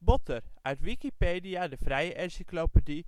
botter, uit Wikipedia, de vrije encyclopedie.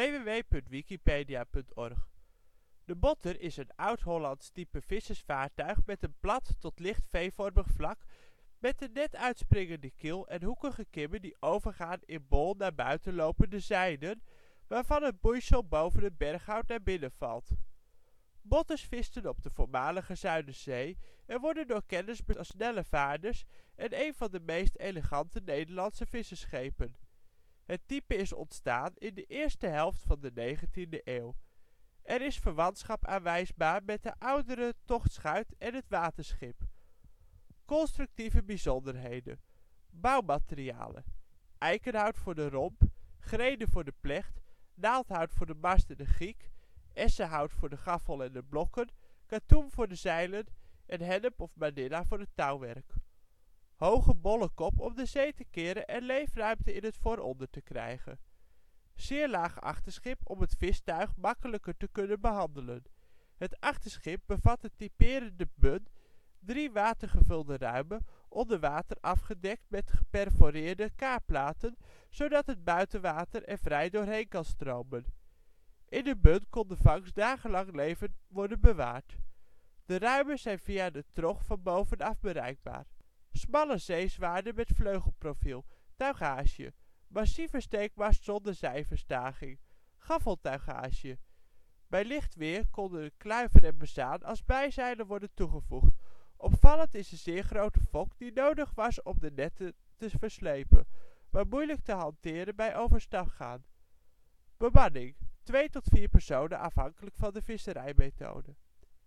www.wikipedia.org. De botter is een oud-Hollands type vissersvaartuig met een plat tot licht V-vormig vlak met een net uitspringende kiel en hoekige kimmen die overgaan in bol naar buiten lopende zijden, waarvan het boeisel boven het berghout naar binnen valt. Botters visten op de voormalige Zuiderzee en worden door kenners beschouwd als snelle vaarders en een van de meest elegante Nederlandse vissersschepen. Het type is ontstaan in de eerste helft van de 19e eeuw. Er is verwantschap aanwijsbaar met de oudere tochtschuit en het waterschip. Constructieve bijzonderheden: bouwmaterialen: eikenhout voor de romp, grede voor de plecht, naaldhout voor de mast en de giek, essenhout voor de gaffel en de blokken, katoen voor de zeilen en hennep of manilla voor het touwwerk. Hoge bolle kop om de zee te keren en leefruimte in het vooronder te krijgen. Zeer laag achterschip om het vistuig makkelijker te kunnen behandelen. Het achterschip bevat een typerende bun, 3 watergevulde ruimen, onder water afgedekt met geperforeerde kaarplaten, zodat het buitenwater er vrij doorheen kan stromen. In de bun kon de vangst dagenlang levend worden bewaard. De ruimen zijn via de trog van bovenaf bereikbaar. Smalle zeezwaarden met vleugelprofiel, tuigage, massieve steekmast zonder zijverstaging, gaffeltuigage. Bij licht weer konden kluiver en bezaan als bijzeilen worden toegevoegd. Opvallend is de zeer grote fok die nodig was om de netten te verslepen, maar moeilijk te hanteren bij overstag gaan. Bemanning: 2 tot 4 personen afhankelijk van de visserijmethode.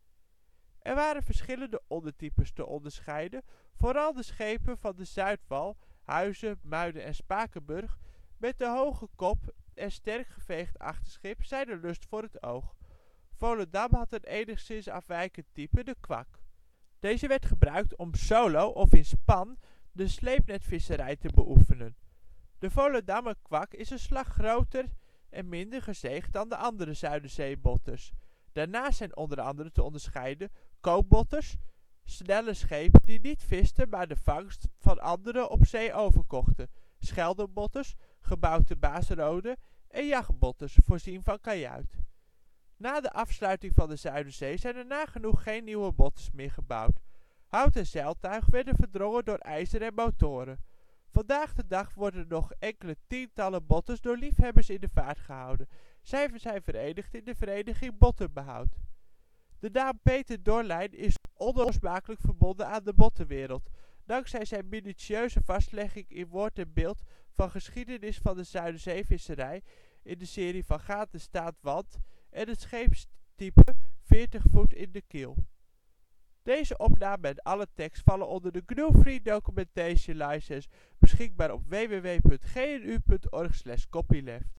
Er waren verschillende ondertypes te onderscheiden, vooral de schepen van de Zuidwal, Huizen, Muiden en Spakenburg met de hoge kop en sterk geveegd achterschip zijn een lust voor het oog. Volendam had een enigszins afwijkend type, de kwak. Deze werd gebruikt om solo of in span de sleepnetvisserij te beoefenen. De Volendammer kwak is een slag groter en minder gezeegd dan de andere Zuiderzeebotters. Daarnaast zijn onder andere te onderscheiden kookbotters, snelle schepen die niet visten maar de vangst van anderen op zee overkochten, scheldenbotters, gebouwd te Baasrode en jachtbotters, voorzien van kajuit. Na de afsluiting van de Zuiderzee zijn er nagenoeg geen nieuwe botters meer gebouwd. Hout en zeiltuig werden verdrongen door ijzer en motoren. Vandaag de dag worden nog enkele tientallen botters door liefhebbers in de vaart gehouden. Zij zijn verenigd in de vereniging Botterbehoud. De naam Peter Dorlijn is onlosmakelijk verbonden aan de bottenwereld. Dankzij zijn minutieuze vastlegging in woord en beeld van geschiedenis van de Zuiderzeevisserij in de serie Van Gaten staat wand en het scheepstype 40 voet in de kiel. Deze opname en alle tekst vallen onder de GNU Free Documentation License, beschikbaar op www.gnu.org/copyleft.